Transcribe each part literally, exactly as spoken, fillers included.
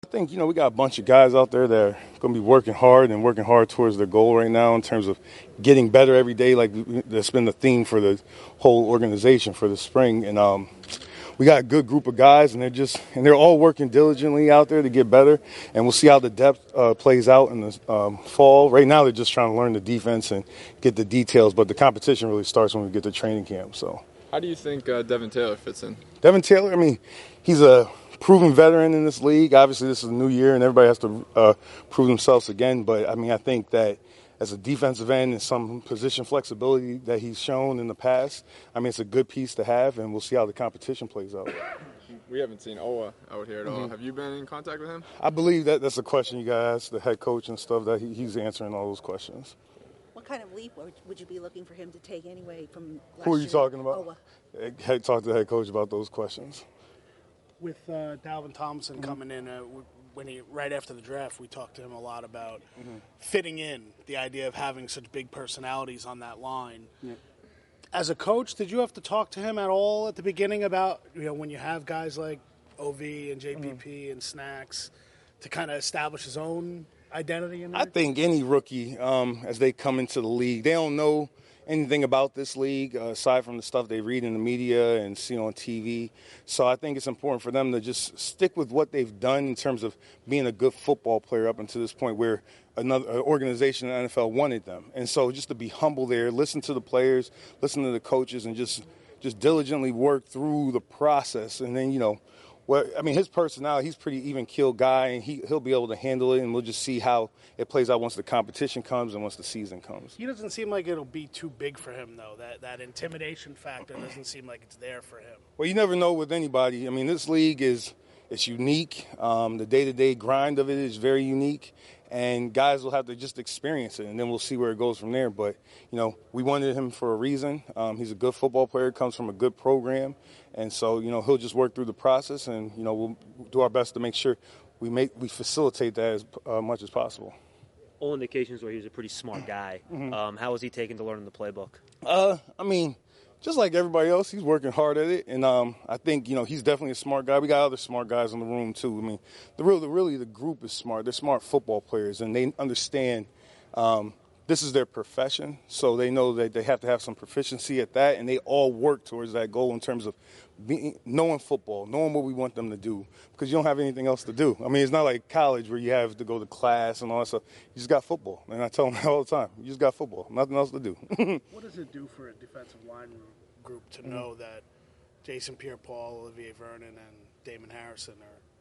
I think, you know, we got a bunch of guys out there that are going to be working hard and working hard towards their goal right now in terms of getting better every day. Like, that's been the theme for the whole organization for the spring. And um, we got a good group of guys, and they're just and they're all working diligently out there to get better. And we'll see how the depth uh, plays out in the um, fall. Right now, they're just trying to learn the defense and get the details. But the competition really starts when we get to training camp. So, how do you think uh, Devin Taylor fits in? Devin Taylor, I mean, he's a proven veteran in this league. Obviously, this is a new year, and everybody has to uh, prove themselves again. But, I mean, I think that as a defensive end and some position flexibility that he's shown in the past, I mean, it's a good piece to have, and we'll see how the competition plays out. We haven't seen Owa out here at all. Mm-hmm. Have you been in contact with him? I believe that that's a question you got to ask the head coach and stuff, that he, he's answering all those questions. What kind of leap would you be looking for him to take anyway from last Who are you year? talking about? Owa. Head, talk to the head coach about those questions. With uh, Dalvin Tomlinson mm-hmm. coming in, uh, when he right after the draft, we talked to him a lot about mm-hmm. fitting in, the idea of having such big personalities on that line. Yeah. As a coach, did you have to talk to him at all at the beginning about, you know, when you have guys like O V and J P P mm-hmm. and Snacks to kind of establish his own identity in there? I think any rookie, um, as they come into the league, they don't know anything about this league uh, aside from the stuff they read in the media and see on T V. So I think it's important for them to just stick with what they've done in terms of being a good football player up until this point where another organization in the N F L wanted them. And so just to be humble there, listen to the players, listen to the coaches, and just just diligently work through the process. And then, you know, well, I mean, his personality, he's a pretty even-keeled guy, and he, he'll be able to handle it, and we'll just see how it plays out once the competition comes and once the season comes. He doesn't seem like it'll be too big for him, though. That that intimidation factor doesn't seem like it's there for him. Well, you never know with anybody. I mean, this league is it's unique. Um, the day-to-day grind of it is very unique, and guys will have to just experience it, and then we'll see where it goes from there. But, you know, we wanted him for a reason. Um, he's a good football player, comes from a good program. And so, you know, he'll just work through the process, and, you know, we'll do our best to make sure we make we facilitate that as uh, much as possible. All indications were he was a pretty smart guy. Mm-hmm. Um, how was he taking to learning the playbook? Uh, I mean, just like everybody else, he's working hard at it, and um, I think, you know, he's definitely a smart guy. We got other smart guys in the room too. I mean, the real, the, really, the group is smart. They're smart football players, and they understand. Um, This is their profession, so they know that they have to have some proficiency at that, and they all work towards that goal in terms of being, knowing football, knowing what we want them to do, because you don't have anything else to do. I mean, it's not like college where you have to go to class and all that stuff. You just got football, and I tell them all the time, you just got football, nothing else to do. What does it do for a defensive line group to mm-hmm. know that Jason Pierre-Paul, Olivier Vernon, and Damon Harrison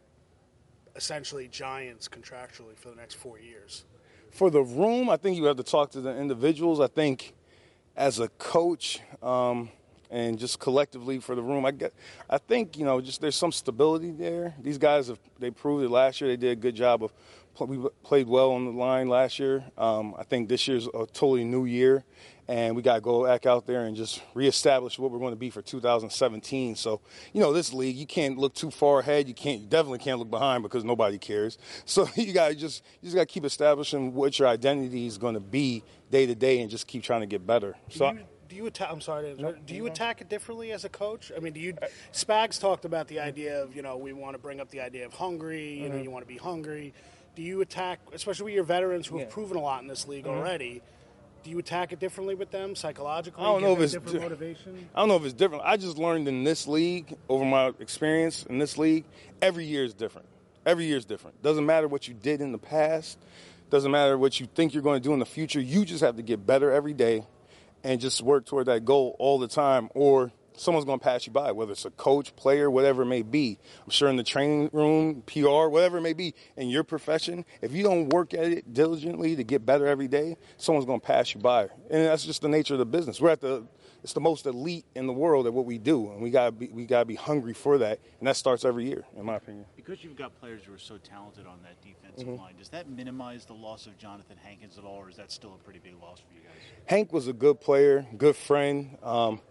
are essentially giants contractually for the next four years? For the room, I think you have to talk to the individuals. I think as a coach um, and just collectively for the room, I get, I think, you know, just there's some stability there. These guys, have they proved it last year. They did a good job of we played well on the line last year. Um, I think this year's a totally new year, and we got to go back out there and just reestablish what we're going to be for two thousand seventeen. So, you know, this league, you can't look too far ahead. You can't, you definitely can't look behind because nobody cares. So you got to just, you just got to keep establishing what your identity is going to be day to day, and just keep trying to get better. So. Do you, do you attack? I'm sorry. No, do you attack it differently as a coach? I mean, do you? Spags talked about the idea of, you know, we want to bring up the idea of hungry. You mm-hmm. know, you want to be hungry. Do you attack, especially with your veterans who have yeah. proven a lot in this league mm-hmm. already? Do you attack it differently with them psychologically? I don't know if it's different di- motivation. I don't know if it's different. I just learned in this league, over my experience in this league, every year is different. Every year is different. Doesn't matter what you did in the past. Doesn't matter what you think you're going to do in the future. You just have to get better every day, and just work toward that goal all the time, or someone's going to pass you by, whether it's a coach, player, whatever it may be. I'm sure in the training room, P R, whatever it may be, in your profession, if you don't work at it diligently to get better every day, someone's going to pass you by. And that's just the nature of the business. We're at the it's the most elite in the world at what we do, and we got to be we got to be hungry for that, and that starts every year, in my opinion. Because you've got players who are so talented on that defensive mm-hmm. line, does that minimize the loss of Jonathan Hankins at all, or is that still a pretty big loss for you guys? Hank was a good player, good friend. Um,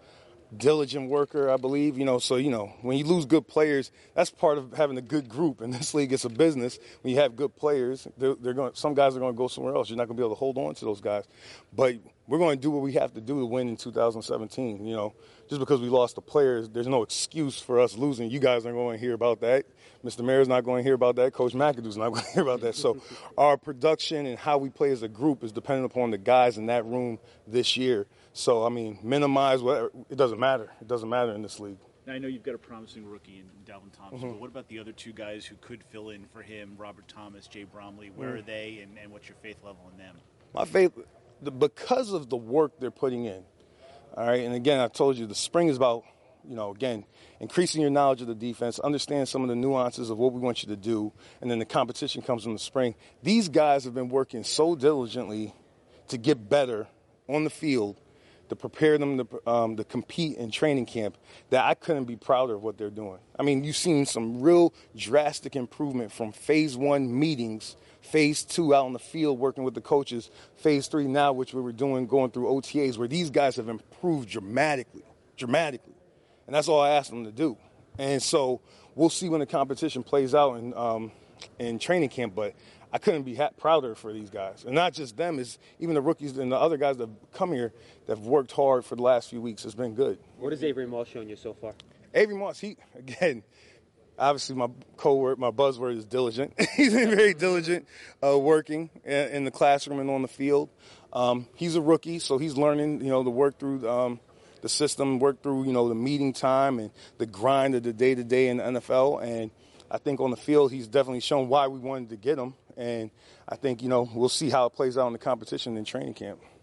diligent worker, I believe. You know, so, you know, when you lose good players, that's part of having a good group. In this league, it's a business. When you have good players, they're, they're going. Some guys are going to go somewhere else. You're not going to be able to hold on to those guys. But we're going to do what we have to do to win in two thousand seventeen. You know, just because we lost the players, there's no excuse for us losing. You guys aren't going to hear about that. Mister Mayor's not going to hear about that. Coach McAdoo's not going to hear about that. So our production and how we play as a group is dependent upon the guys in that room this year. So, I mean, minimize whatever. It doesn't matter. It doesn't matter in this league. Now, I know you've got a promising rookie in Dalvin Thompson, Mm-hmm. but what about the other two guys who could fill in for him, Robert Thomas, Jay Bromley? Where Mm. are they, and, and what's your faith level in them? My faith, the, because of the work they're putting in, all right, and again, I told you the spring is about, you know, again, increasing your knowledge of the defense, understand some of the nuances of what we want you to do, and then the competition comes in the spring. These guys have been working so diligently to get better on the field, to prepare them to, um, to compete in training camp, that I couldn't be prouder of what they're doing. I mean, you've seen some real drastic improvement from phase one meetings, phase two out on the field working with the coaches, phase three now, which we were doing, going through O T As, where these guys have improved dramatically, dramatically. And that's all I asked them to do. And so we'll see when the competition plays out in, um, in training camp, but I couldn't be ha- prouder for these guys. And not just them, it's even the rookies and the other guys that have come here that have worked hard for the last few weeks. It's been good. What has Avery Moss shown you so far? Avery Moss, he, again, obviously my code word, my buzzword is diligent. He's been very diligent uh, working in, in the classroom and on the field. Um, he's a rookie, so he's learning, you know, to work through um, the system, work through, you know, the meeting time and the grind of the day-to-day in the N F L. And I think on the field he's definitely shown why we wanted to get him. And I think, you know, we'll see how it plays out in the competition in training camp.